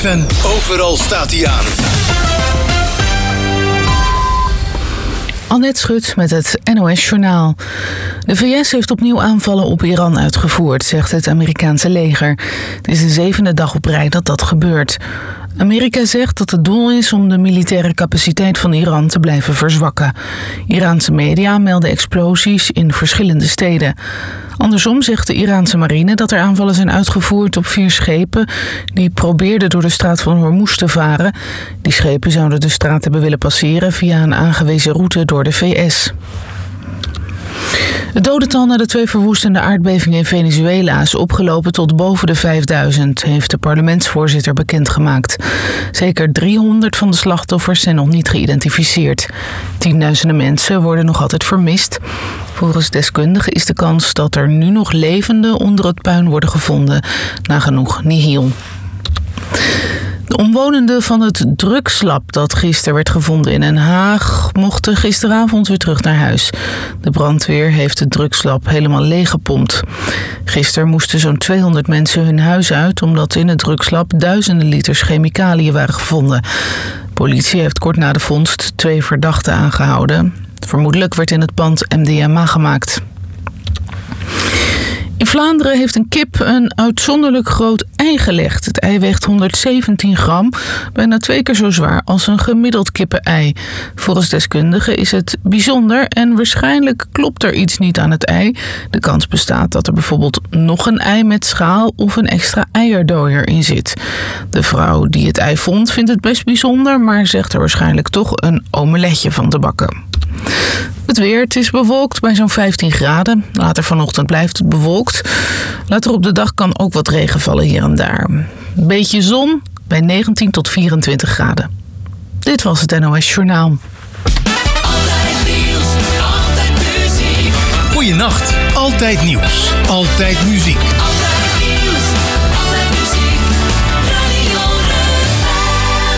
superfan, overal staat hij aan. Annette Schut met het NOS-journaal. De VS heeft opnieuw aanvallen op Iran uitgevoerd, zegt het Amerikaanse leger. Het is de 7e dag op rij dat gebeurt. Amerika zegt dat het doel is om de militaire capaciteit van Iran te blijven verzwakken. Iraanse media melden explosies in verschillende steden. Andersom zegt de Iraanse marine dat er aanvallen zijn uitgevoerd op 4 schepen die probeerden door de straat van Hormuz te varen. Die schepen zouden de straat hebben willen passeren via een aangewezen route door de VS. Het dodental na de 2 verwoestende aardbevingen in Venezuela is opgelopen tot boven de 5000, heeft de parlementsvoorzitter bekendgemaakt. Zeker 300 van de slachtoffers zijn nog niet geïdentificeerd. Tienduizenden mensen worden nog altijd vermist. Volgens deskundigen is de kans dat er nu nog levenden onder het puin worden gevonden nagenoeg nihil. De omwonenden van het drugslab dat gisteren werd gevonden in Den Haag mochten gisteravond weer terug naar huis. De brandweer heeft het drugslab helemaal leeggepompt. Gisteren moesten zo'n 200 mensen hun huis uit omdat in het drugslab duizenden liters chemicaliën waren gevonden. De politie heeft kort na de vondst 2 verdachten aangehouden. Vermoedelijk werd in het pand MDMA gemaakt. In Vlaanderen heeft een kip een uitzonderlijk groot ei gelegd. Het ei weegt 117 gram, bijna 2 keer zo zwaar als een gemiddeld kippenei. Volgens deskundigen is het bijzonder en waarschijnlijk klopt er iets niet aan het ei. De kans bestaat dat er bijvoorbeeld nog een ei met schaal of een extra eierdooier in zit. De vrouw die het ei vond vindt het best bijzonder, maar zegt er waarschijnlijk toch een omeletje van te bakken. Het weer, het is bewolkt bij zo'n 15 graden. Later vanochtend blijft het bewolkt. Later op de dag kan ook wat regen vallen hier en daar. Een beetje zon bij 19 tot 24 graden. Dit was het NOS Journaal. Altijd nieuws, altijd muziek. Goeienacht, altijd nieuws, altijd muziek. Altijd nieuws, altijd muziek. Radio Run.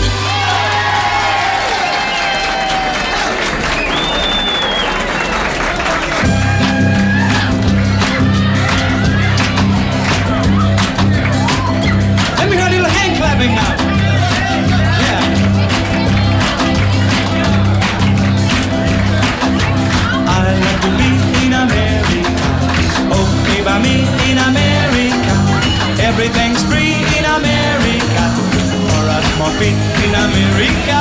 Let me hear a little hand clapping now. Yeah. I like to be in America. Okay, by me in America. Everything's free in America. Or at my feet in America.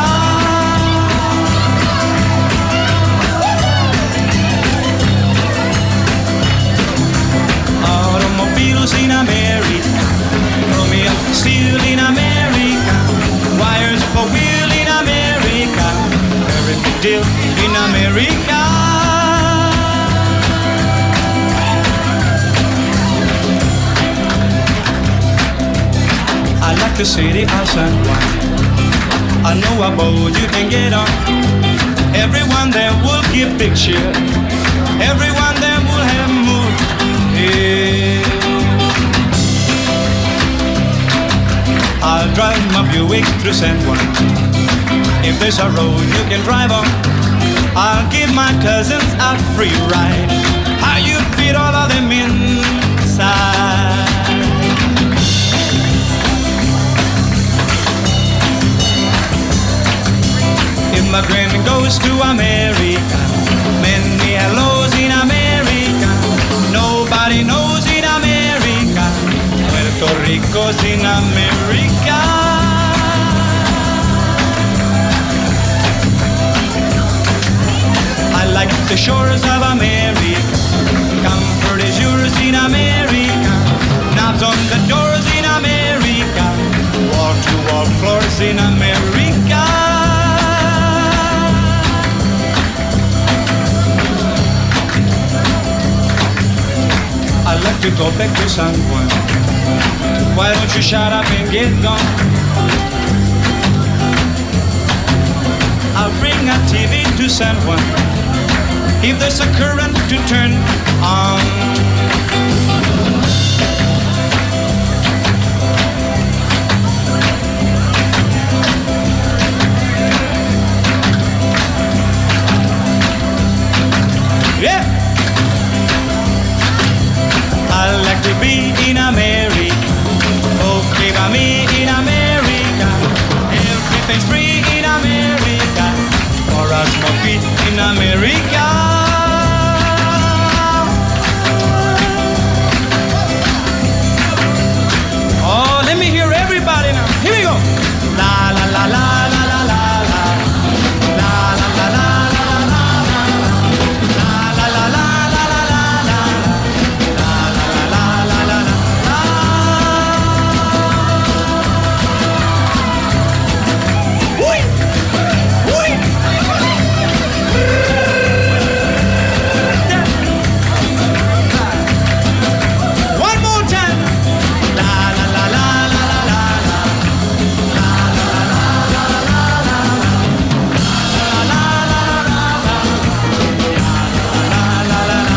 Automobiles in America. Romeo steel in America. Wires for wheel in America. Every big deal in America. I like the city of San Juan. I know a boat you can get on. Everyone there will give picture. Everyone there will have mood. Yeah. I'll drive my Buick through San Juan. If there's a road you can drive on, I'll give my cousins a free ride. How you fit all of them inside? If my granny goes to America, many hellos in America. Nobody knows in America. Puerto Rico's in America. I like the shores of America. Comfort is yours in America. Knobs on the doors in America. Wall-to-wall floors in America. I like to go back to San Juan. Why don't you shut up and get gone? I'll bring a TV to San Juan. If there's a current to turn on. Yeah! I like to be in America. Okay, by me in America. more feet in America. Oh, let me hear everybody now. Here we go. La la la la la la la la. La la la la la la la. La la la la la la la la. La la la la la la la. Ui! Ui! One more time. La la la la la la la. La la la la la la. La la la la la. La la la la.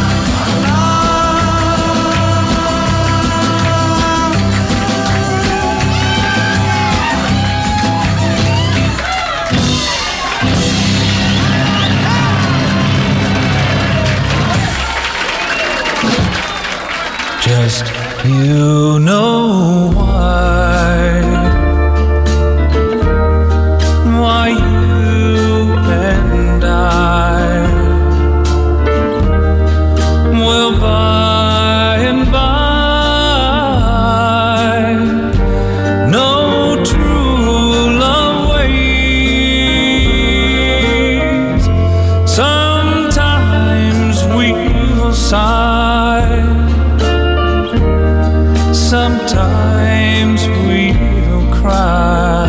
Just you know why you and I will by and by know true love ways. Sometimes we will sigh, sometimes we'll cry,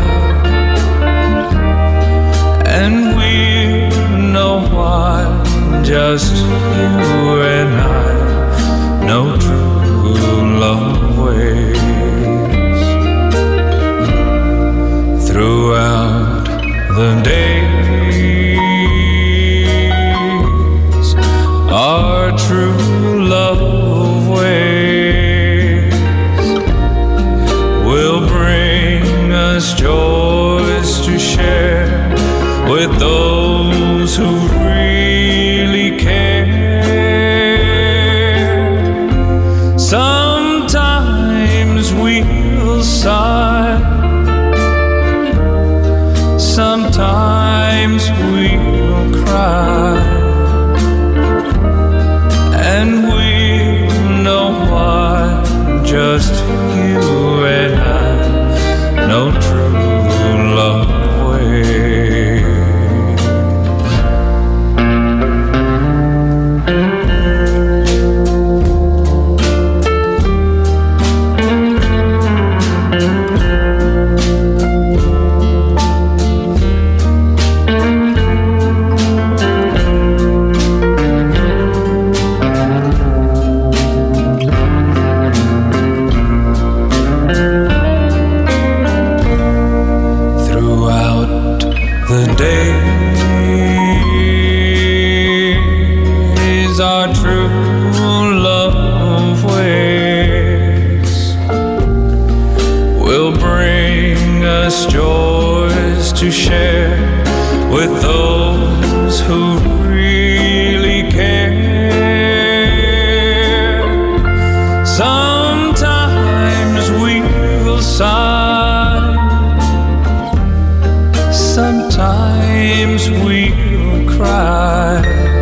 and we'll know why. Just you and I know true love ways. Throughout the days, our true love ways will bring us joys to share with those who really care. Sometimes we'll sigh, sometimes we'll cry, and we'll know why. Just you and I know true love ways. Throughout the days, our true love ways will bring us joys to share with those who really care. Sometimes we will sigh, sometimes we'll cry,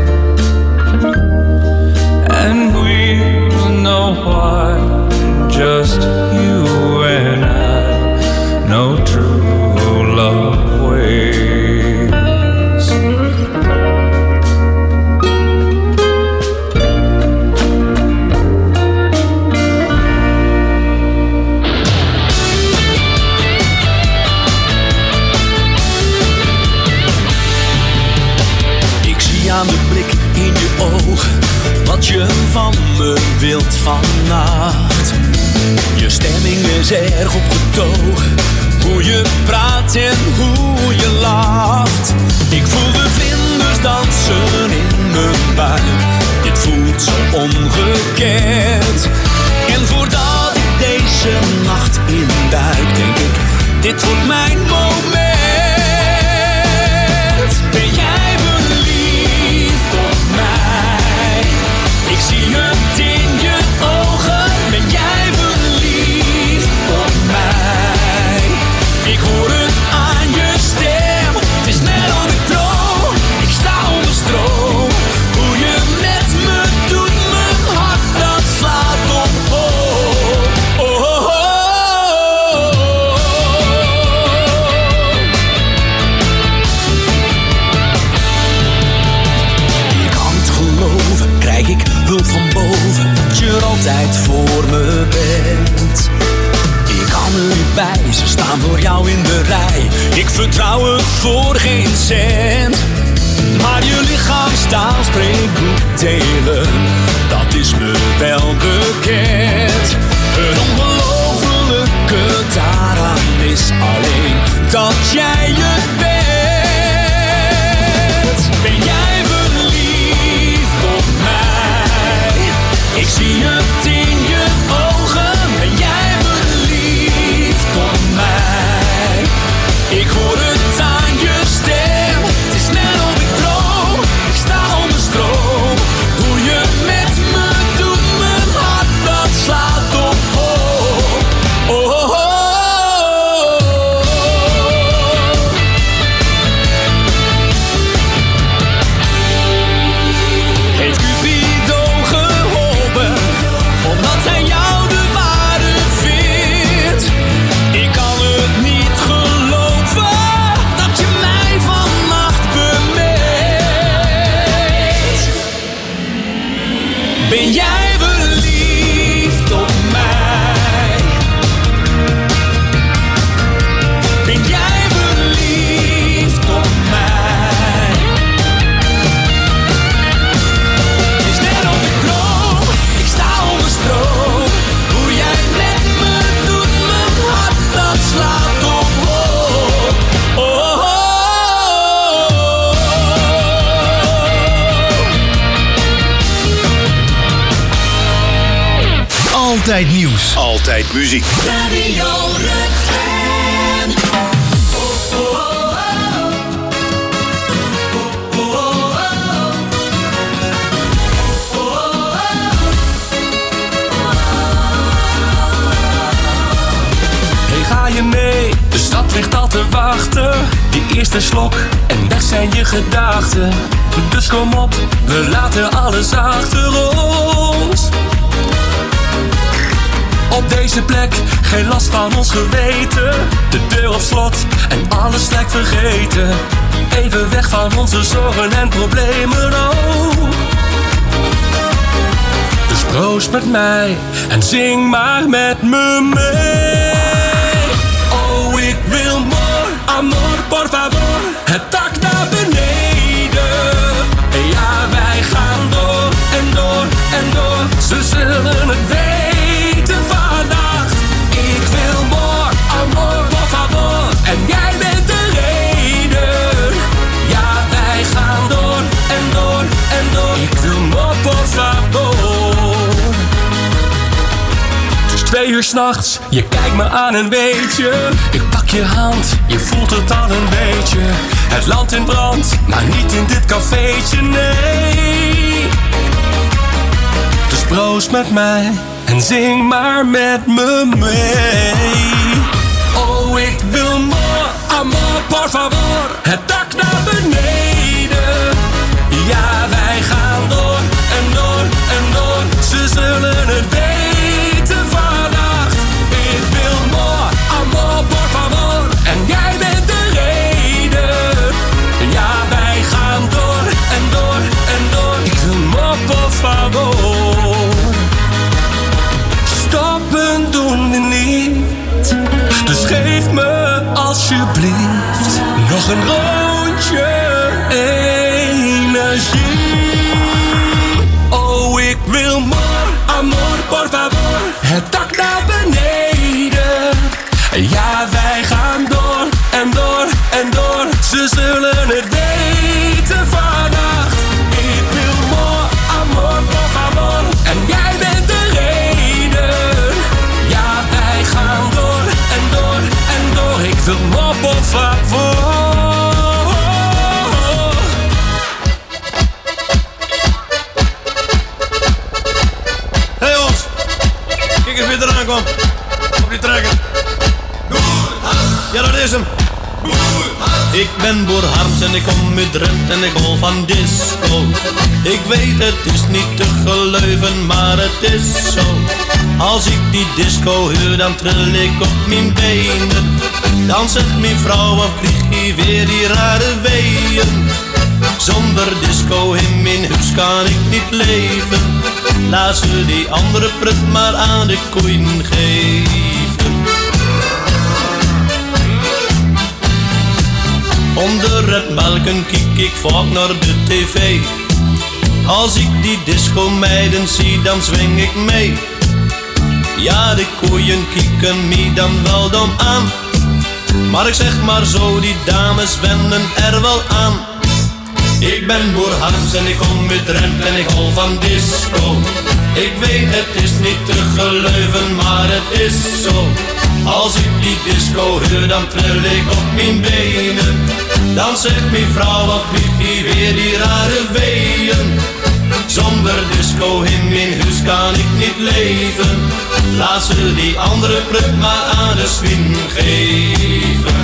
and we'll know why. Just you and I know true love ways. Ik zie aan de blik in je ogen wat je van me wilt vannacht. Je stemming is erg opgetogen, hoe je praat en hoe je lacht. Ik voel de vlinders dansen in mijn buik, dit voelt zo ongekend. En voordat ik deze nacht induik, denk ik, dit wordt mijn moment. Ben jij verliefd op mij? Ik zie het in je ogen. Ben jij verliefd op mij? Ik hoor het aan je stem. Het is net of ik droom. vertrouwen voor geen cent. Maar je lichaamstaal spreekt boekdelen, dat is me wel bekend. Het ongelofelijke daaraan is alleen dat jij het bent. Ben jij verliefd op mij? Ik zie het in je ogen. Ben jij verliefd op mij? Ik hoor het aan je stem. Het is net of ik droom. Ik sta onder stroom. Hoe je met me doet, mijn hart dat slaat op hoog. Oh, oh, oh. Heeft Cupido geholpen, omdat hij jou de ware vindt? Ik kan het niet geloven dat je mij vannacht bemeet. Ben jij verliefd op mij? Ben jij verliefd op mij? Het is net of ik droom, ik sta onder stroom. Hoe jij met me doet, mijn hart dat slaat op hoog. Oh, oh, oh. Altijd nieuws. Altijd muziek. Radio Rutgen. Hey, ga je mee? De stad ligt al te wachten. Die eerste slok en weg zijn je gedachten. Dus kom op, we laten alles achter ons. Op deze plek, geen last van ons geweten. De deur op slot en alles lijkt vergeten. Even weg van onze zorgen en problemen ook. Dus proost met mij en zing maar met me mee. Oh, ik wil more, amor, por favor. Het dak naar beneden. Ja, wij gaan door en door en door. Ze zullen het weten vannacht. Ik wil more, amor, por favor. En jij bent de reden. Ja, wij gaan door en door en door. Ik wil more, por favor. Het is 2 uur 's nachts, je kijkt me aan en weet je. Ik pak je hand, je voelt het al een beetje. Het land in brand, maar niet in dit cafeetje, nee. Dus proost met mij en zing maar met me mee. Oh, ik wil more, amor, por favor. Het dak naar beneden. Ja, wij gaan door en door en door. Ze zullen het weten vannacht. Ik wil more, amor, por favor. En jij bent de reden. Ja, wij gaan door en door en door. Ik wil more, por favor. Stoppen doen we niet. Dus geef me alsjeblieft nog een rondje energie. Oh, ik wil more, amor, por favor. Het dak naar beneden. Ja, wij gaan door en door en door. Ze zullen het weten vannacht. Ik wil more, amor, por favor. En jij bent de reden. Ja, wij gaan door en door en door. Ik wil more, por favor. Hey jongens, kijk eens wie eraan kwam. Op die trekker. Ja, dat is hem. Ik ben Boer Harms en ik kom uit Drenthe en ik hol van disco. Ik weet het is niet te geloven, maar het is zo. Als ik die disco huur, dan tril ik op mijn benen. Dan zegt mijn vrouw, of vlieg je weer die rare weeën. Zonder disco in mijn huis kan ik niet leven. Laat ze die andere prut maar aan de koeien geven. Onder het melken kijk ik vaak naar de tv. Als ik die disco-meiden zie, dan zwing ik mee. Ja, de koeien kieken me dan wel dom aan. Maar ik zeg maar zo, die dames wennen er wel aan. Ik ben boer Harms en ik kom uit Drent en ik hou van disco. Ik weet het is niet te geloven, maar het is zo. Als ik die disco hoor, dan tril ik op mijn benen. Dan zegt mijn vrouw, wat vlieg je weer die rare weeën. Zonder disco in mijn huis kan ik niet leven. Laat ze die andere pluk maar aan de swing geven.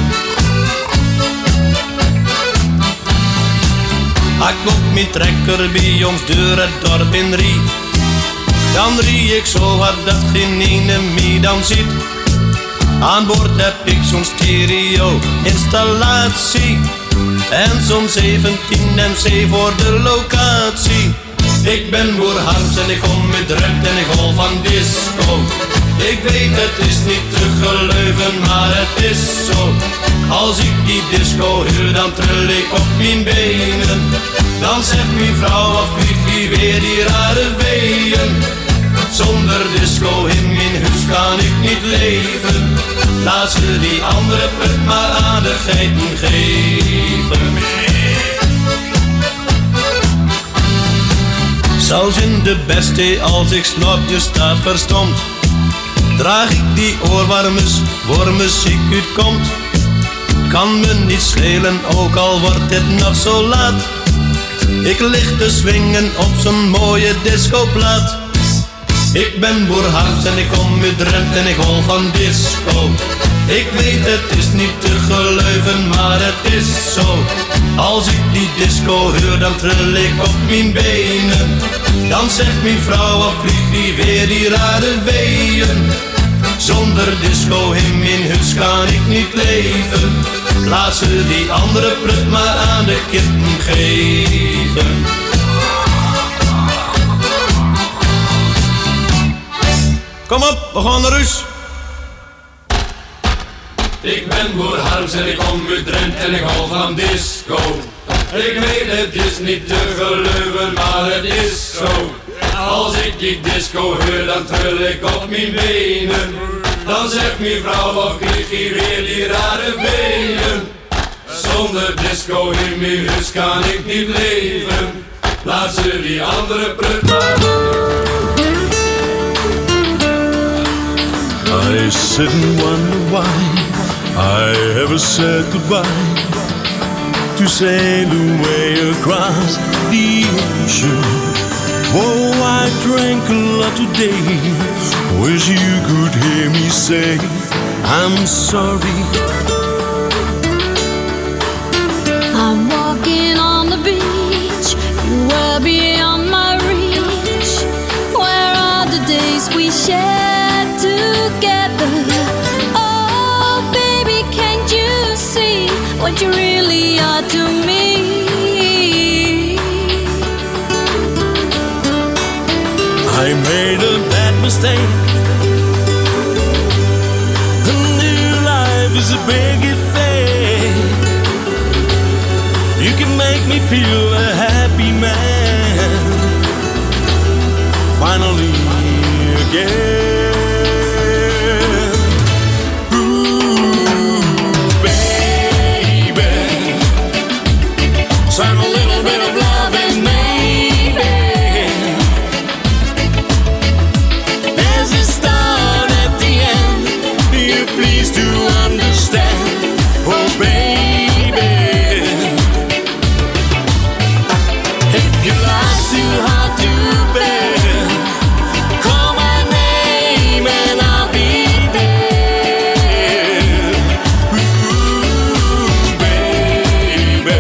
Ik op mijn trekker bij ons deur het dorp in rie. Dan rie ik zo hard dat geen ene me dan ziet. Aan boord heb ik zo'n stereo installatie. En zo'n 17 MC voor de locatie. Ik ben boer Harms en ik kom met Drent en ik hol van disco. Ik weet het is niet te geloven, maar het is zo. Als ik die disco hoor, dan tril ik op mijn benen. Dan zegt mijn vrouw, of vlieg je weer die rare weeën. Zonder disco in mijn huis kan ik niet leven. Laat ze die andere put maar aan de geiten geven. Zelfs in de beste als ik slapje staat verstomd, draag ik die oorwarmes waar muziek uitkomt. Kan me niet schelen, ook al wordt het nog zo laat. Ik lig te swingen op zo'n mooie discoplaat. Ik ben boer Harms en ik kom uit Drent en ik hol van disco. Ik weet het is niet te geloven, maar het is zo. Als ik die disco hoor, dan tril ik op mijn benen. Dan zegt mijn vrouw, of vlieg die weer die rare weeën. Zonder disco in mijn huis kan ik niet leven. Laat ze die andere prut maar aan de kippen geven. Kom op, we gaan naar huis. Ik ben boer Harms en ik kom uit Drent en ik hou van disco. Ik weet het is niet te geloven, maar het is zo. Als ik die disco hoor, dan tril ik op mijn benen. Dan zegt mijn vrouw, of krijg je weer die rare weeën. Zonder disco in mijn huis kan ik niet leven. Laat ze die andere prut maar. I sit and wonder why I ever said goodbye to sail away across the ocean. Oh, I drank a lot today. Wish you could hear me say I'm sorry. I'm walking on the beach, you were beyond my reach. Where are the days we shared together? Oh, baby, can't you see what you really are to me? I made a bad mistake. A new life is a big thing. You can make me feel a happy man. Finally again. Ooh, baby, sign a little bit of love in me. Please to understand, oh baby. If your life's too hard to bear, call my name and I'll be there. Ooh, baby,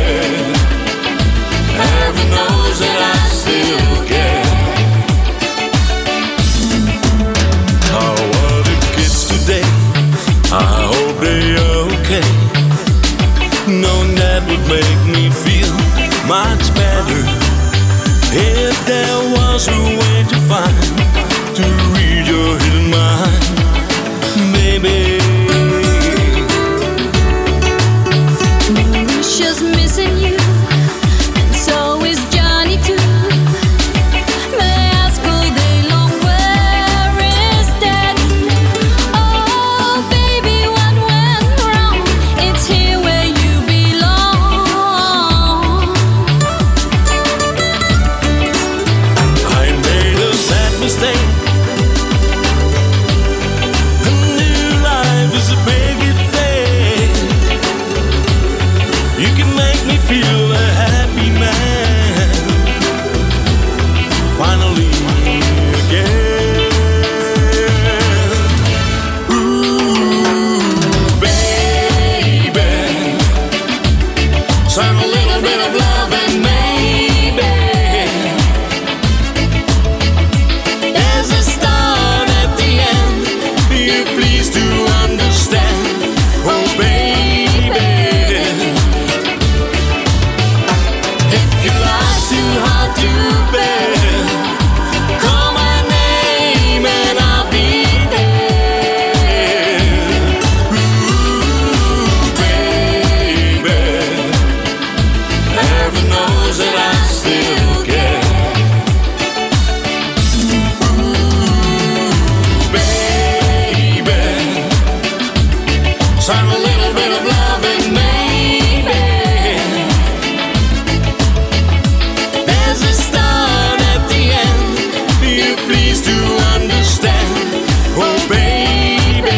heaven knows that I still care. How are the kids today? I hope they're okay. Knowing that would make me feel much better. If there was a way to find, to read your hidden mind, baby. Mauritius life's too hard to bear, call my name and I'll be there. Ooh, baby, heaven knows that I still care. Ooh, baby, sign a little bit of love and maybe there's a start at the end. Be you please to understand, oh baby.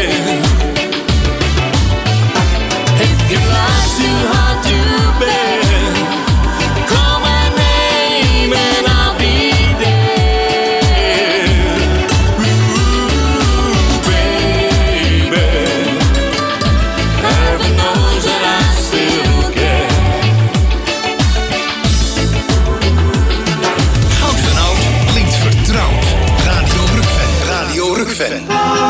If your life's too hard to bear, call my name and I'll be there. Ooh, baby, heaven knows that I still care. Oud en oud klinkt vertrouwd. Radio Rukven. Radio Rukven.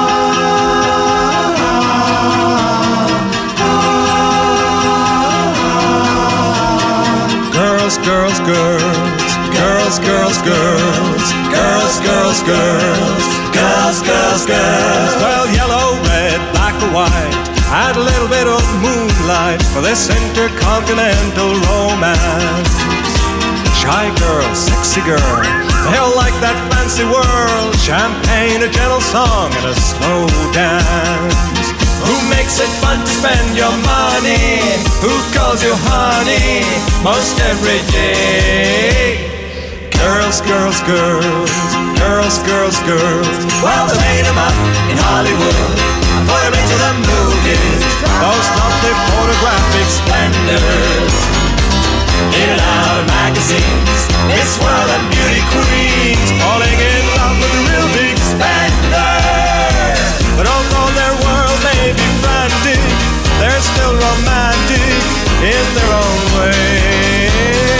Girls, girls, girls, girls, girls, girls, girls, girls, girls, girls, girls, girls. Well, yellow, red, black or white, add a little bit of moonlight for this intercontinental romance. Shy girl, sexy girl, they'll like that fancy world. Champagne, a gentle song, and a slow dance. Who makes it fun to spend your money? Who calls you honey most every day? Girls, girls, girls, girls, girls, girls. Well, they made them up in Hollywood and put them into the movies. Those lovely photographic splendors. In and out of magazines, Miss World and beauty queens, falling in love with the real big spenders. But although their world may be frantic, they're still romantic in their own way.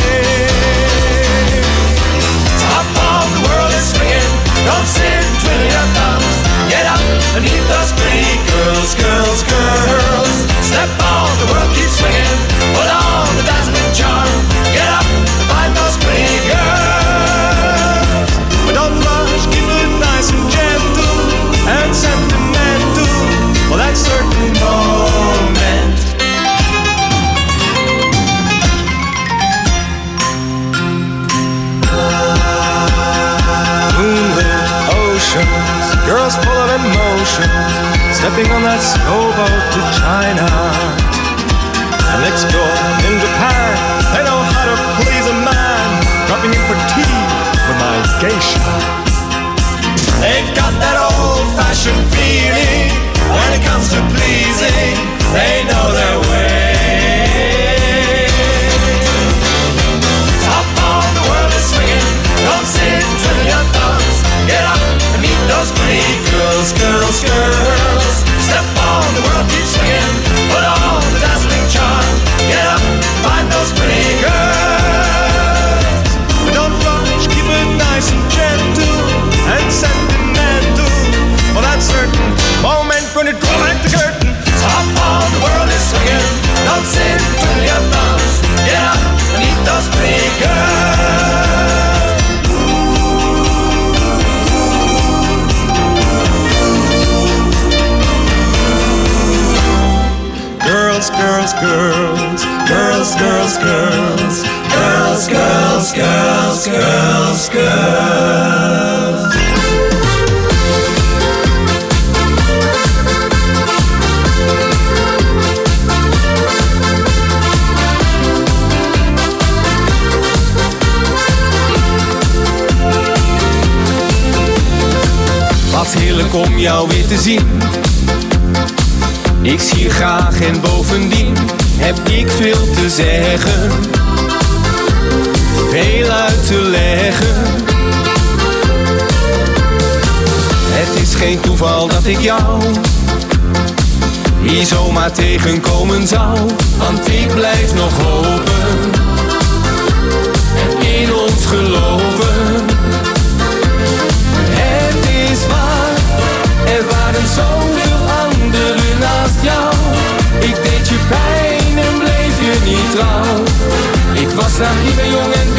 Top of the world is swinging, don't sit twiddling your thumbs. Get up and meet those pretty girls, girls, girls. Step on, the world keeps swinging, put on the dazzling charm. Get up and find those pretty girls. But don't rush, keep it nice and gentle and sentimental for that certain moment. Moonlit oceans, girls full of emotion, stepping on that snowboat to China. And next door in Japan, they know how to please a man, dropping in for tea with my geisha. They've got that old-fashioned feeling when it comes to pleasing. They know their way. Top of the world is swinging. Don't sit twiddling your thumbs. Get up and meet those pretty girls, girls, girls. Step on, the world keeps swinging. Put on the dazzling charm. Get up, find those pretty girls. But don't rush, keep it nice and gentle and sentimental for that certain moment when it draws back the curtain. Top of the world is swinging. Don't sit twiddling your thumbs. Get up and meet those pretty girls. Girls, girls, girls, girls, girls, girls, girls, girls, girls, girls, girls. Wat heerlijk om jou weer te zien. Ik zie je graag en bovendien heb ik veel te zeggen, veel uit te leggen. Het is geen toeval dat ik jou hier zomaar tegenkomen zou, want ik blijf nog hopen en in ons geloven. Het is waar, er waren zoveel anderen naast jou. Ik deed je pijn en bleef je niet trouw. Ik was naïef en jong en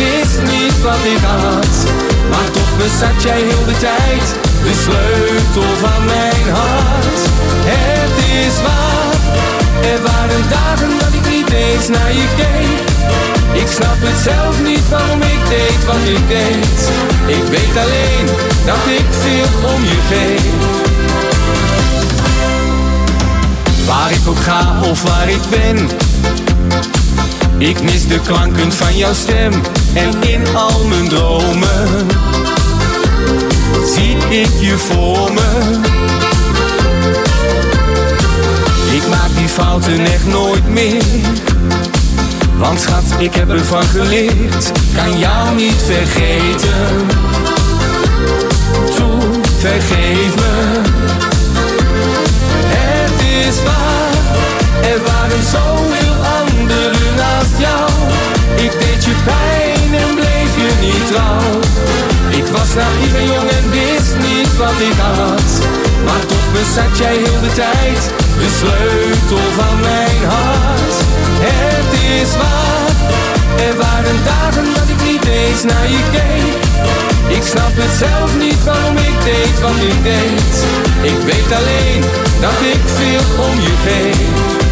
ik had. Maar toch bezat jij heel de tijd de sleutel van mijn hart. Het is waar, er waren dagen dat ik niet eens naar je keek. Ik snap het zelf niet waarom ik deed wat ik deed. Ik weet alleen dat ik veel om je geef. Waar ik ook ga of waar ik ben, ik mis de klanken van jouw stem. En in al mijn dromen zie ik je voor me. Ik maak die fouten echt nooit meer, want schat, ik heb ervan geleerd. Kan jou niet vergeten. Toe, vergeef me. Het is waar, er waren zoveel anderen naast jou. Ik deed je pijn en bleef je niet trouw. Ik was naïef en jong en wist niet wat ik had. Maar toch bezat jij heel de tijd de sleutel van mijn hart. Het is waar, er waren dagen dat ik niet eens naar je keek. Ik snap het zelf niet waarom ik deed wat ik deed. Ik weet alleen dat ik veel om je geef.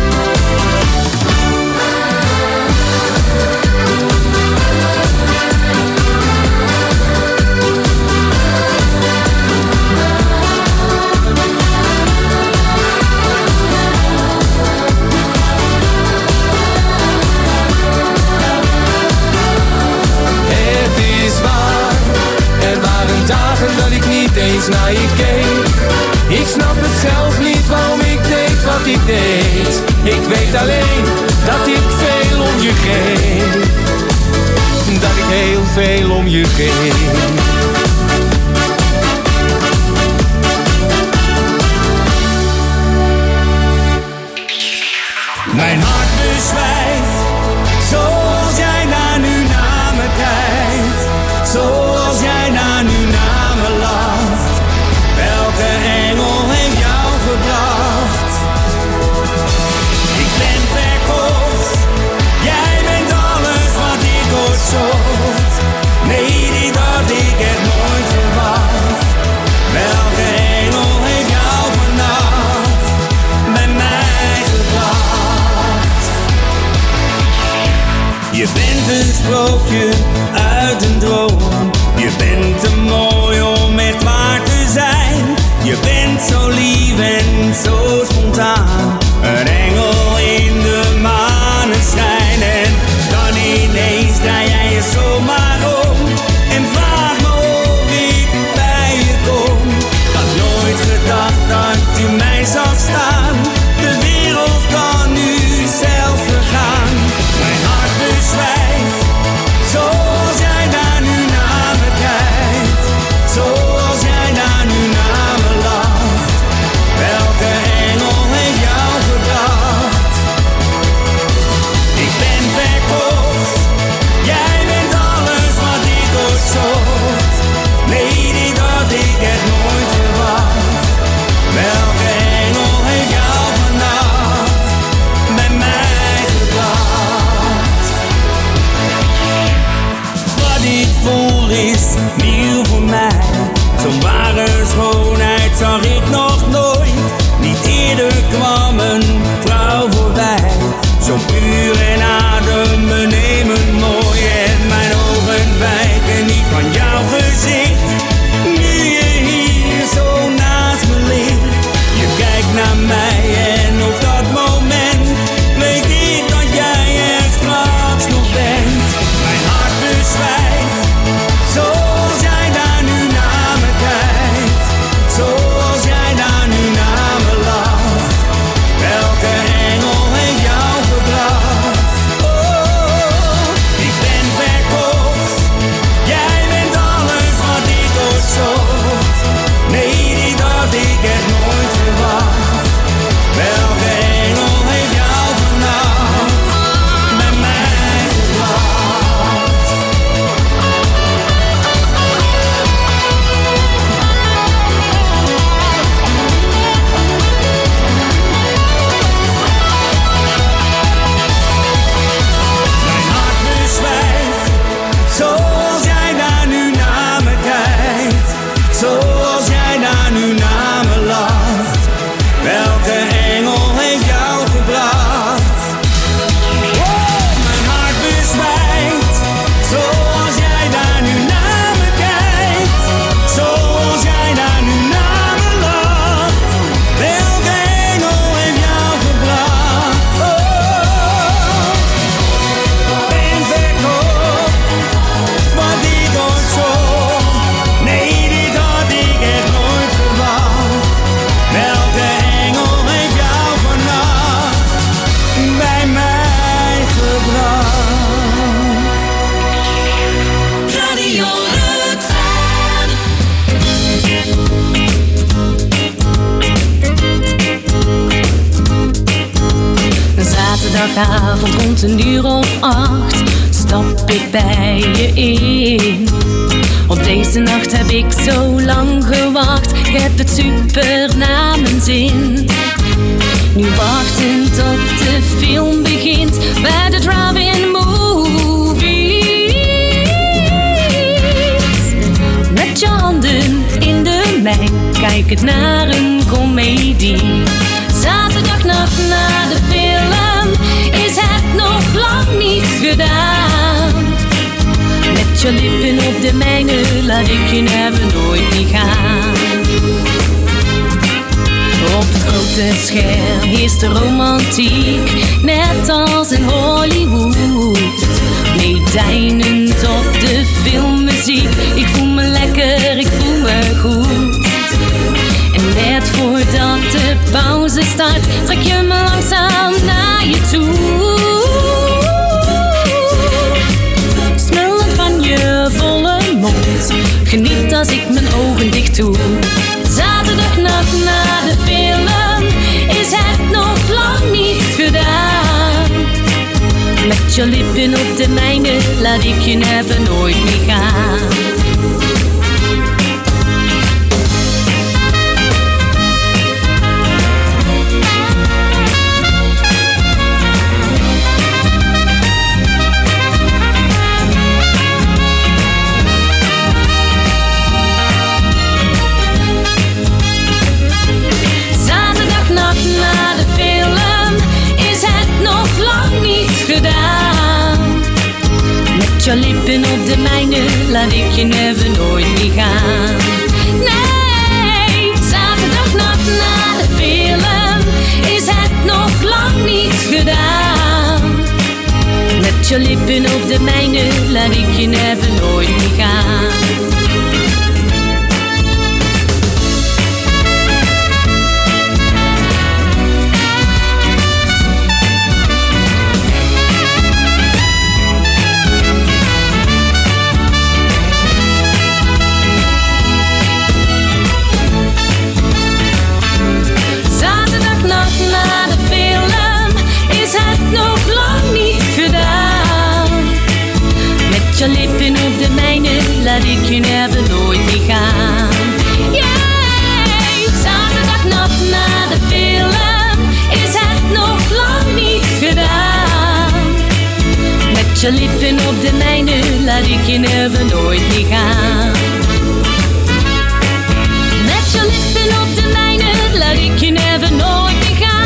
Dagen dat ik niet eens naar je keek. Ik snap het zelf niet waarom ik deed wat ik deed. Ik weet alleen dat ik veel om je geef. Dat ik heel veel om je geef. Mijn hart bezwijkt, zoals jij daar nu naar me kijkt. Zoals jij daar nu naar me lacht. Welke engel heeft jou gebracht? Ik ben verkocht, jij bent alles wat ik ooit zocht. Nee, dit had ik echt nooit verwacht. Welke engel heeft jou vannacht bij mij gebracht? Je bent een sprookje uit een droom. Je bent te mooi om echt waar te zijn. Je bent zo lief en zo spontaan. Een engel in de maneschijn. En dan ineens draai jij je zomaar om en vraag me of ik bij je kom. Ik had nooit gedacht dat je mij zag staan. De wereld kan nu zelf vergaan. Mijn hart bezwijkt, zoals jij daar nu naar me kijkt. Zoals jij daar nu naar me lacht. Welke engel heeft jou gebracht? Ik ben verkocht, jij bent alles wat ik ooit zocht. Nee, dit had ik echt nooit verwacht. Welke engel heeft jou vannacht bij mij gebracht? Wat ik voel is nieuw voor mij. Zo'n ware schoonheid zag ik nog nooit. Niet eerder kwam een vrouw voorbij. Zo puur en adembenemend mooi. En mijn ogen wijken niet van jouw gezicht. Nu je hier zo naast me ligt. Je kijkt naar mij en op dat moment weet ik dat jij er straks nog bent. Mijn hart bezwijkt, zoals jij daar nu naar me kijkt. Zoals jij daar nu naar me lacht. Welke engel heeft jou gebracht? Oh, ik vrijdagavond rond 1:08 stap ik bij je in. Op deze nacht heb ik zo lang gewacht, ik heb het super naar mijn zin. Nu wachten tot de film begint bij de drive-in movies. Met je handen in de mijn, kijk het naar een komedie. Zaterdagnacht na de film is het nog lang niet gedaan. Met je lippen op de mijne laat ik je never nooit niet gaan. Op het grote scherm is de romantiek, net als in Hollywood. Meedijnend op de filmmuziek, ik voel me lekker, ik voel me goed. En net voordat de pauze start, trek je me langzaam naar je toe. Smullend van je volle mond, geniet als ik mijn ogen dicht doe. Zaterdagnacht na de film is het nog lang niet gedaan. Met je lippen op de mijne laat ik je never nooit meer gaan. Met je lippen op de mijne laat ik je never nooit meer gaan. Nee, zaterdagnacht na de film is het nog lang niet gedaan. Met je lippen op de mijne laat ik je never nooit meer gaan. Met je lippen op de mijne laat ik je never nooit meer gaan. Yeah, zaterdagnacht na de film is het nog lang niet gedaan. Met je lippen op de mijne laat ik je never nooit meer gaan. Met je lippen op de mijne laat ik je never nooit meer gaan.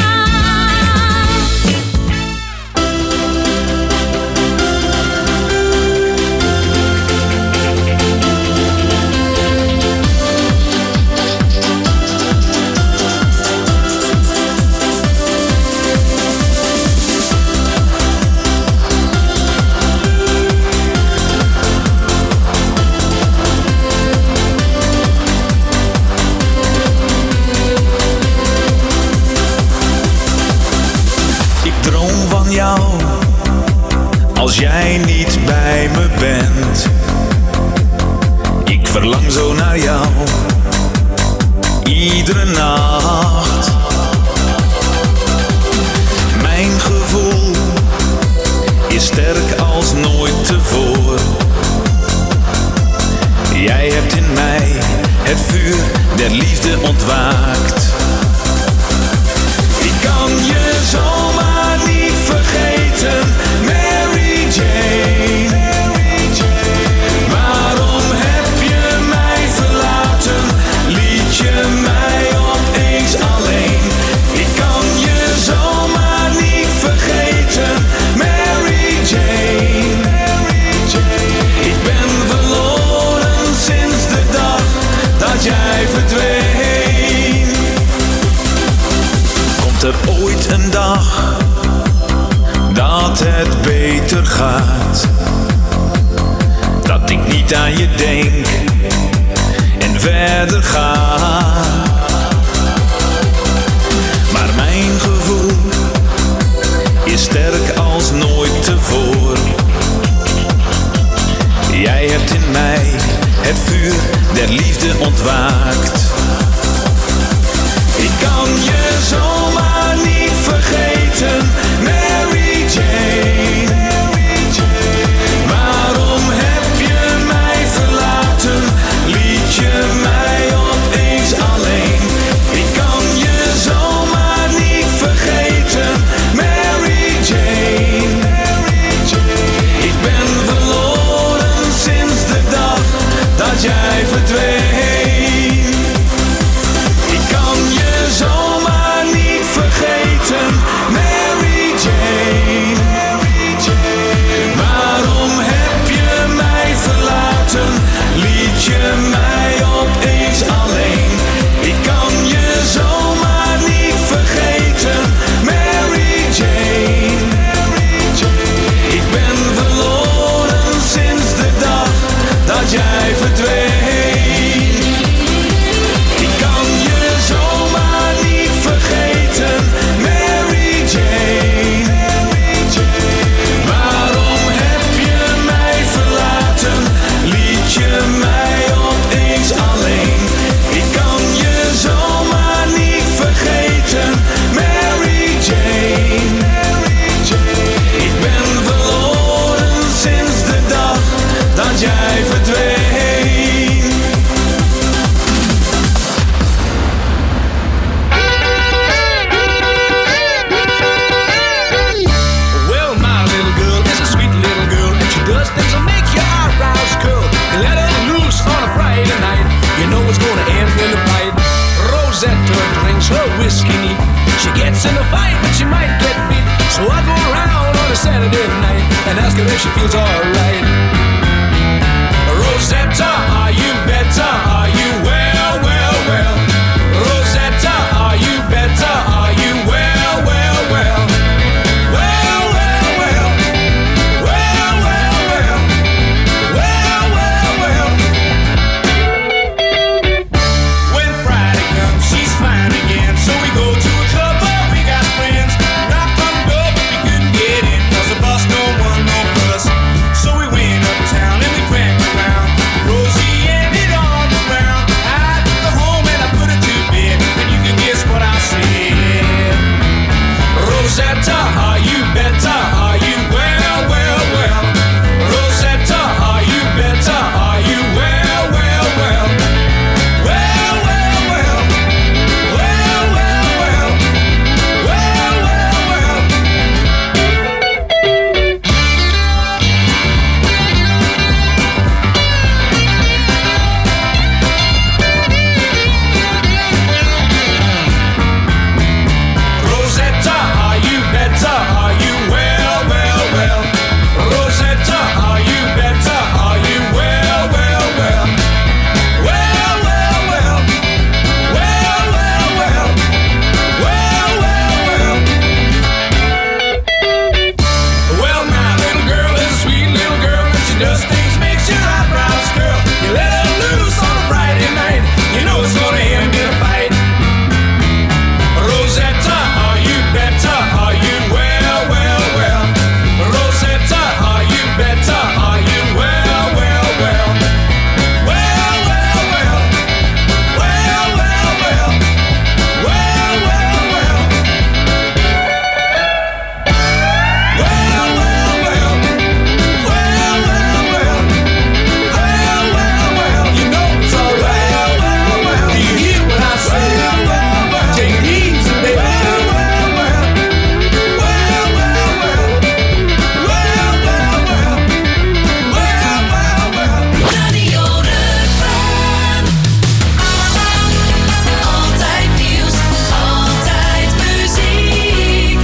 Als jij niet bij me bent, ik verlang zo naar jou, iedere nacht. Mijn gevoel is sterk als nooit tevoren. Jij hebt in mij het vuur der liefde ontwaakt. Ik kan je zomaar niet vergeten, Mary Jane. Waarom heb je mij verlaten? Liet je mij opeens alleen? Ik kan je zomaar niet vergeten, Mary Jane. Ik ben verloren sinds de dag dat jij verdween. Komt er ooit een dag dat het beter gaat, dat ik niet aan je denk en verder ga? Maar mijn gevoel is sterk als nooit tevoren. Jij hebt in mij het vuur der liefde ontwaakt. Ik kan je zomaar niet vergeten, Mary. voordat jij verdween. Well, my little girl is a sweet little girl, and she does things that make your eyebrows curl. You let her loose on a Friday night, you know it's gonna end in a fight. Rosetta drinks her whiskey neat. She gets in a fight, but she might get beat. So I go around on a Saturday night and ask her if she feels alright. Rosetta, are you better? Are you well, well, well? Rosetta, are you better? Are you well, well, well? Well, well, well. Well, well, well. Well, well, well. When Friday comes, she's fine again. So we go to a club where we got friends. Knocked on the door, but we couldn't get in, 'cause the boss don't want no fuss. So we went uptown and we cracked around. Rosie ended on the ground. I took her home and I put her to bed, and you can guess what I said. Rosetta, are you better? Are you well, well, well? Rosetta, are you better? Are you well, well, well? Well, well, well. Well, well, well. Well, well, well. Rosetta, are you better? Are you well, well, well? Rosetta, are you better? Are you well, well, well? Well, well, well. Well, well, well. Well, well, well. Well, my little girl is a sweet little girl, and she does things makes your eyebrows curl. You let her loose on a Friday night, you know it's gonna end in a fight. Rosetta, are you better? Are you well, well, well? Rosetta, are you better? Are you well, well, well? Well, well, well. Well, well, well. Well, well, well. Well, well, well. Well, well, well. Well, well, well. You know it's all right. Well, well, well. Do you hear what I say? Well, well, well. Take it easy, baby. Well, well, well. Well, well, well. Well, well, well. Well, well, well. Radio Rukven. Altijd nieuws, altijd muziek.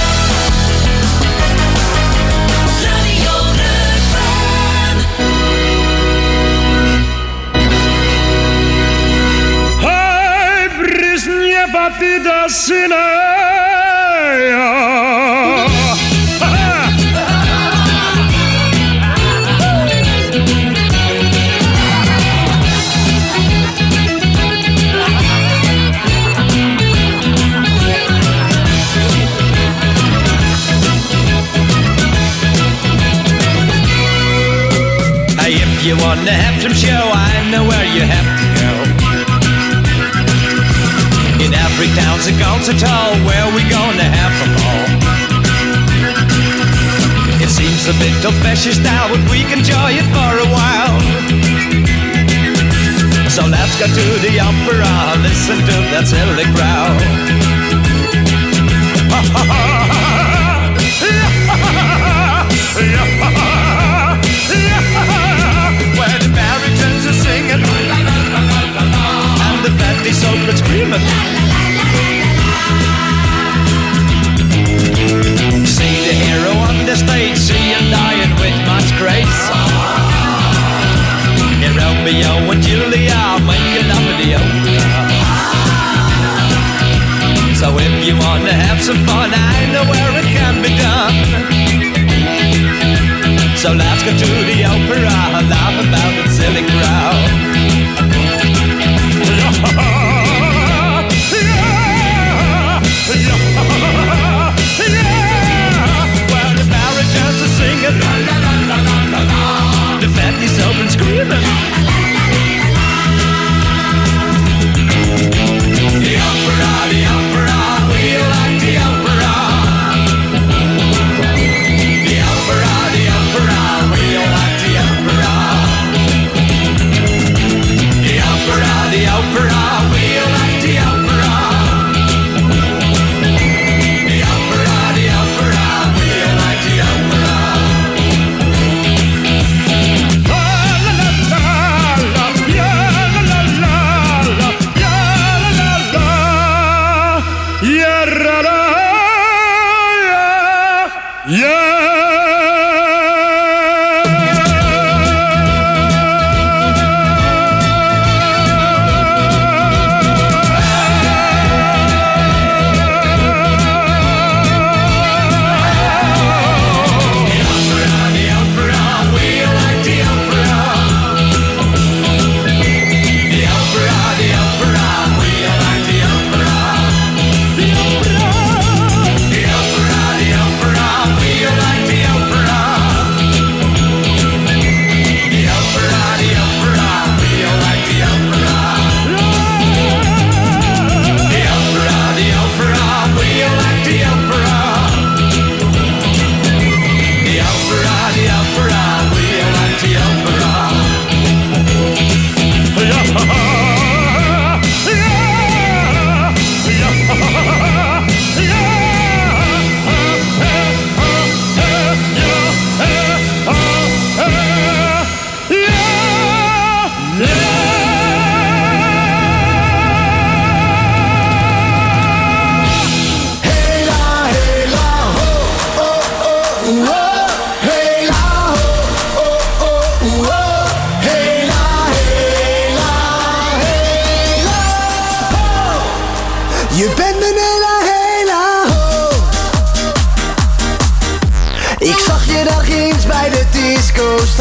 Radio Rukven. Hej, bryznie papida syneja. Hey, if you wanna have some show, I know where you have to go. In every town's a concert hall where we gonna have a ball. It seems a bit old-fashioned style, but we can enjoy it for a while. So let's go to the opera, listen to that silly crowd. Where the baritons are singing and the fatty soprans screaming. See the hero on the stage, see him dying with much grace. And Romeo and Julia making love in the opera. So if you wanna have some fun, I know where it can be done. So let's go to the opera, laugh about the silly crowd. Where the baritons are singing, the fatty soprans screaming. The opera, we like the opera. The opera, we like the opera.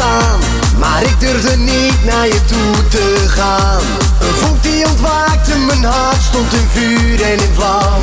staan, maar ik durfde niet naar je toe te gaan. Een vonk die ontwaakte, mijn hart stond in vuur en in vlam.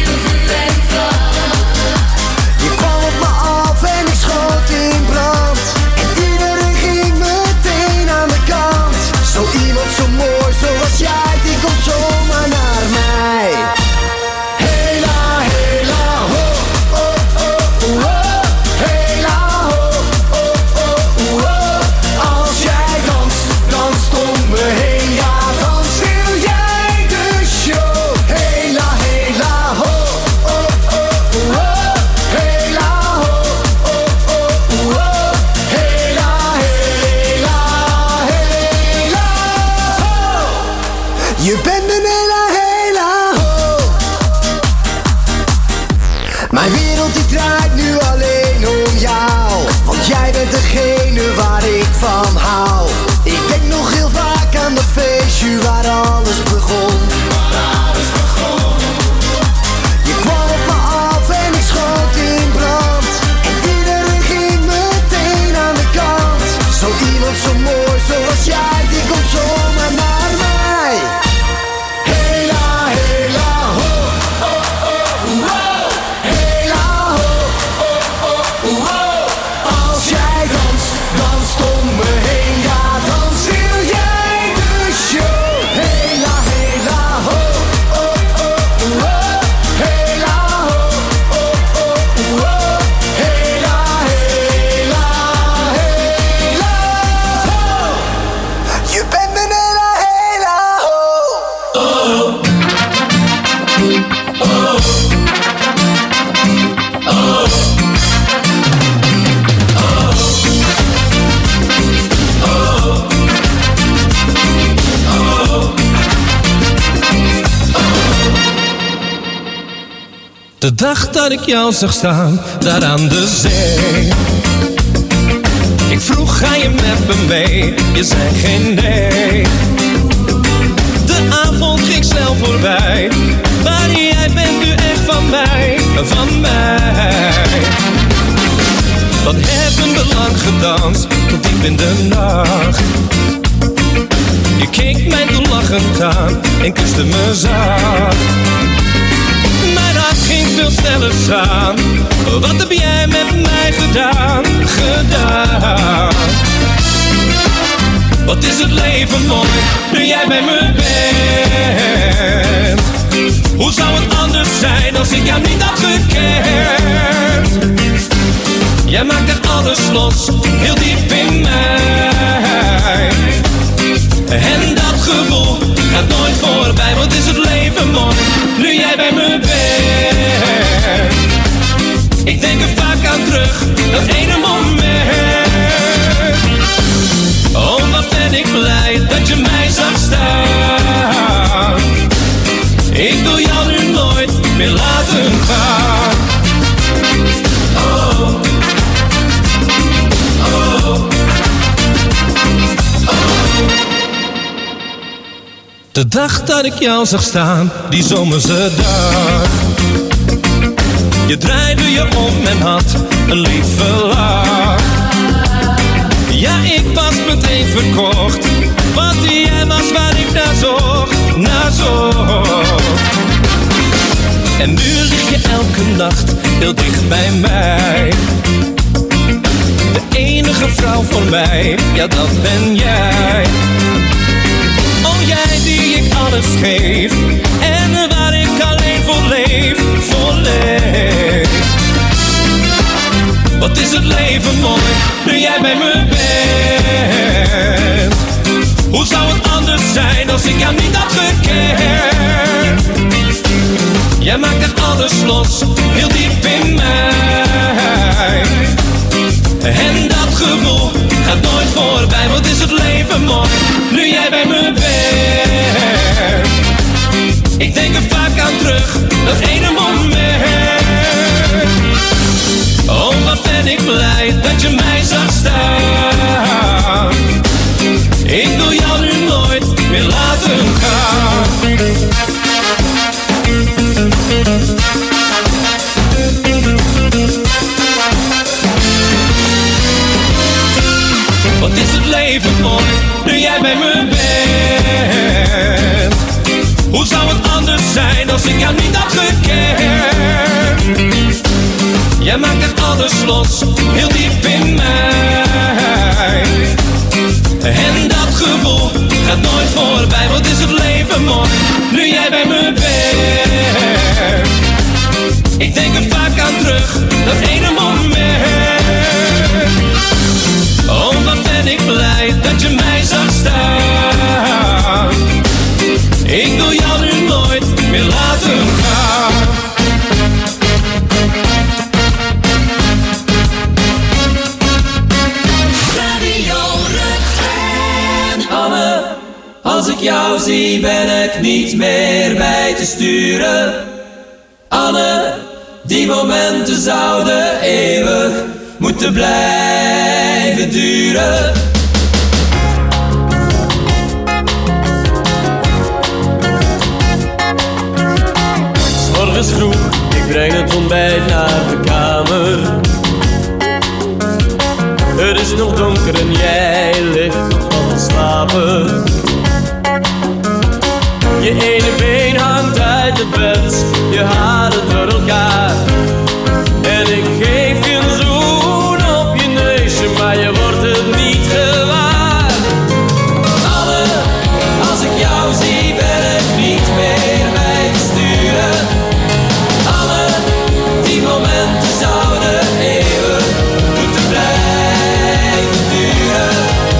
Je kwam op me af en ik schoot in brand. En iedereen ging meteen aan de kant. Zo iemand zo mooi zoals jij, die komt zomaar naar mij. Hela, hela, ho, oh, oh, oh, oh. Hela, ho, oh, oh, oh, oh. Als jij danst, danst om me heen. Ja, dan stil jij de show. Hela, hela, ho, oh, oh, oh, oh. Hela, ho, oh, oh, oh, oh. Hela, hela, hela, ho. Je bent een hela, hela, ho. Mijn wereld die draait nu alleen om jou, want jij bent degene waar ik van hou. Ik denk nog heel vaak aan dat feestje waar alles begon. Je kwam op me af en ik schoot in brand. En iedereen ging meteen aan de kant. Zo iemand zo mooi zoals jij, die komt zomaar naar mij. Hela, hela, ho, oh, oh, oh. Hela, ho, oh, oh, oh. Als jij danst, danst om me heen. Ja, dan stil jij de show. Hela, hela, ho, oh, oh, oh. Hela, ho, oh, oh, oh. Hela, hela, hela, ho. Je bent een hela, hela, ho. De dag dat ik jou zag staan, daar aan de zee. Ik vroeg, ga je met me mee? Je zei geen nee. De avond ging snel voorbij, maar jij bent nu echt van mij, van mij. Wat hebben we lang gedanst, tot diep in de nacht. Je keek mij toen lachend aan en kuste me zacht. Mijn hart ging veel sneller staan. Wat heb jij met mij gedaan, gedaan? Wat is het leven mooi, nu jij bij me bent. Hoe zou het anders zijn als ik jou niet had gekend? Jij maakt er alles los, heel diep in mij. En dat gevoel gaat nooit voorbij. Wat is het leven mooi, nu jij bij me bent. Ik denk er vaak aan terug, dat ene moment. Oh, wat ben ik blij dat je mij zag staan. Ik wil jou nu nooit meer laten gaan. Oh, oh, oh. De dag dat ik jou zag staan, die zomerse dag. Je draaide je om en had een lieve lach. Ja, ik was meteen verkocht, want jij was waar ik naar zocht, naar zocht. En nu lig je elke nacht heel dicht bij mij. De enige vrouw voor mij, ja dat ben jij. Oh, jij die ik alles geef en waar ik alleen voor leef, voor leef. Wat is het leven mooi, nu jij bij me bent. Hoe zou het anders zijn als ik jou niet had gekend? Jij maakt echt alles los, heel diep in mij. En dat gevoel gaat nooit voorbij. Wat is het leven mooi, nu jij bij me bent. Ik denk er vaak aan terug, dat ene moment. Oh, wat ben ik blij dat je mij zag staan. Ik wil jou nu nooit meer laten gaan. het leven mooi, nu jij bij me bent. Hoe zou het anders zijn als ik jou niet had gekend? Jij maakt het alles los, heel diep in mij. En dat gevoel gaat nooit voorbij. Wat is het leven mooi, nu jij bij me bent. Ik denk er vaak aan terug, dat ene moment. Oh, wat ben ik blij dat je mij zag staan. Ik wil jou nu nooit meer laten gaan. Radio Rukven. Anne, als ik jou zie ben ik niet meer bij te sturen. Anne, die momenten zouden eeuwig moeten blijven duren. 'S Morgens vroeg, ik breng het ontbijt naar de kamer. Het is nog donker en jij ligt nog al te slapen. Je ene been hangt uit het bed, je haren door elkaar. En ik geef je een zoen op je neusje, maar je wordt het niet gewaar. Anne, als ik jou zie ben ik niet meer bij te sturen. Anne, die momenten zouden eeuwig moeten blijven duren.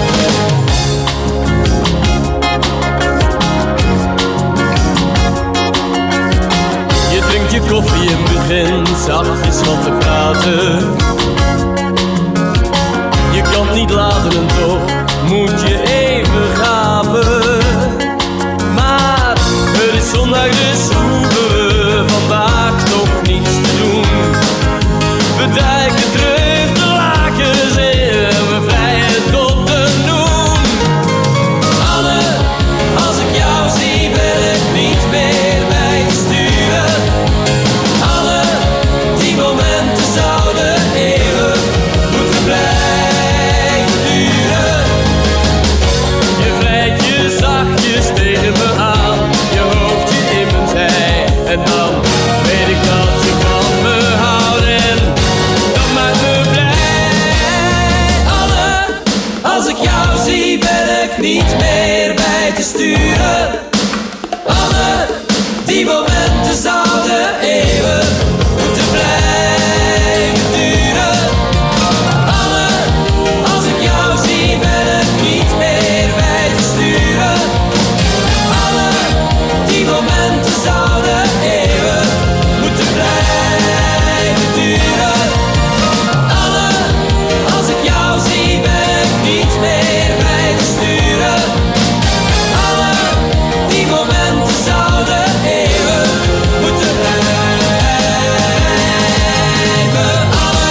Je drinkt je koffie en begint zachtjes wat te praten. Je kan het niet laten en toch moet je even gapen. Maar het is zondag dus hoeven we vandaag toch niets te doen. We duiken terug de lakens in en we vrijen tot de noen. Anne, als ik jou zie ben ik niet meer bij te sturen. Anne, die momenten zouden eeuwig moeten blijven duren. Je vrijt je zachtjes tegen me aan, je hoopt je in mijn zij. En dan weet ik dat je van me houdt en dat maakt me blij. Anne, als ik jou zie ben ik niet meer bij te sturen. Anne, die momenten zouden eeuwig moeten blijven duren. Anne, als ik jou zie ben ik niet meer bij te sturen. Anne, die momenten zouden eeuwig moeten blijven duren. Anne, als ik jou zie ben ik niet meer bij te sturen. Anne, die momenten zouden eeuwig moeten blijven. Anne.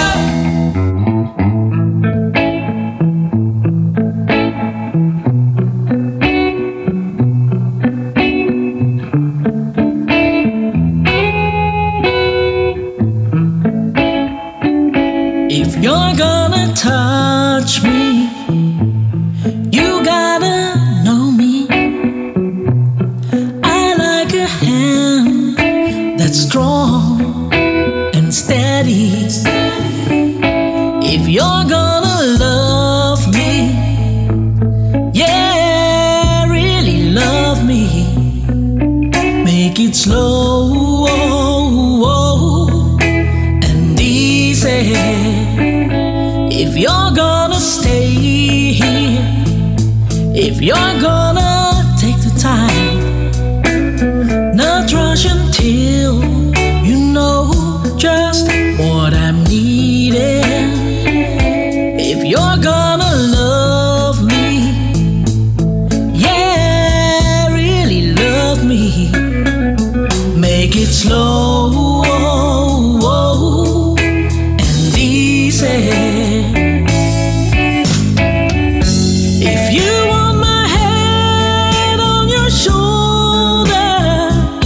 If you're gonna touch me, you gotta know me. I like a hand that's strong and steady. If you're gonna love me, yeah, really love me, make it slow and easy. If you're gonna stay here, if you're gonna take the time, not rush until you know just what I'm needing. If you're gonna love me, yeah, really love me, make it slow and easy. If you want my head on your shoulder,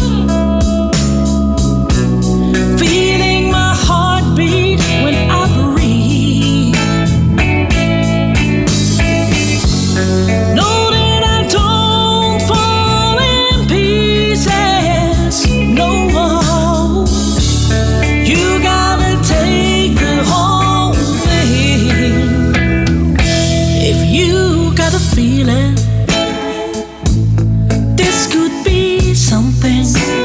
feeling my heartbeat when I breathe. feeling. This could be something.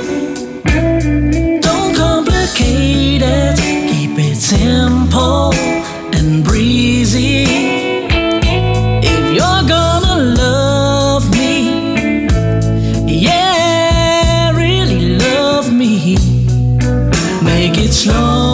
Don't complicate it, keep it simple and breezy. If you're gonna love me, yeah, really love me, make it slow.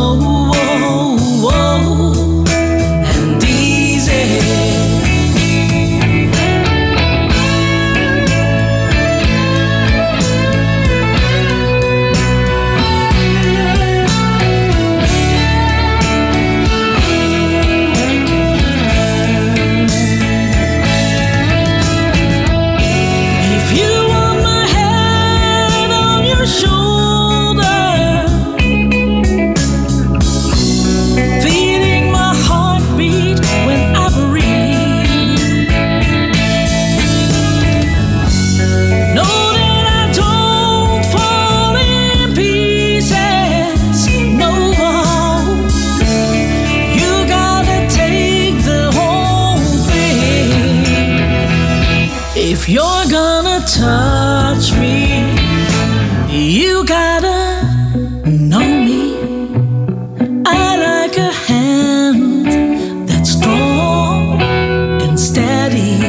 If you're gonna touch me, you gotta know me. I like a hand that's strong and steady.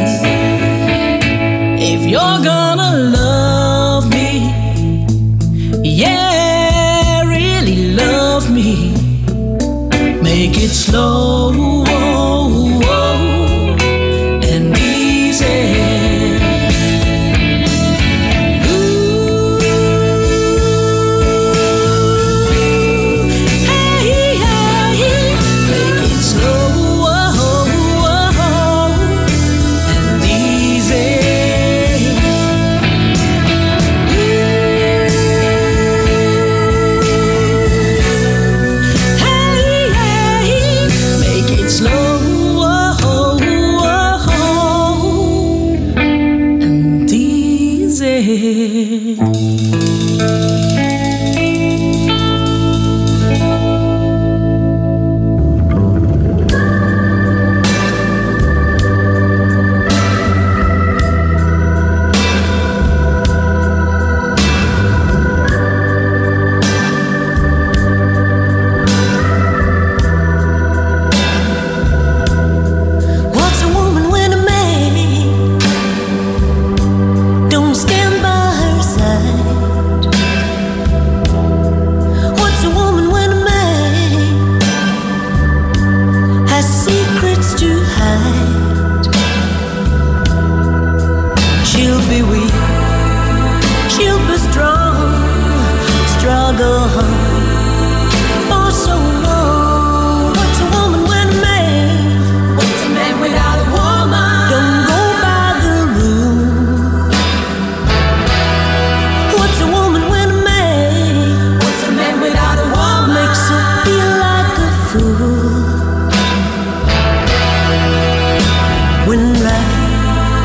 If you're gonna love me, yeah, really love me, make it slow and easy. Be with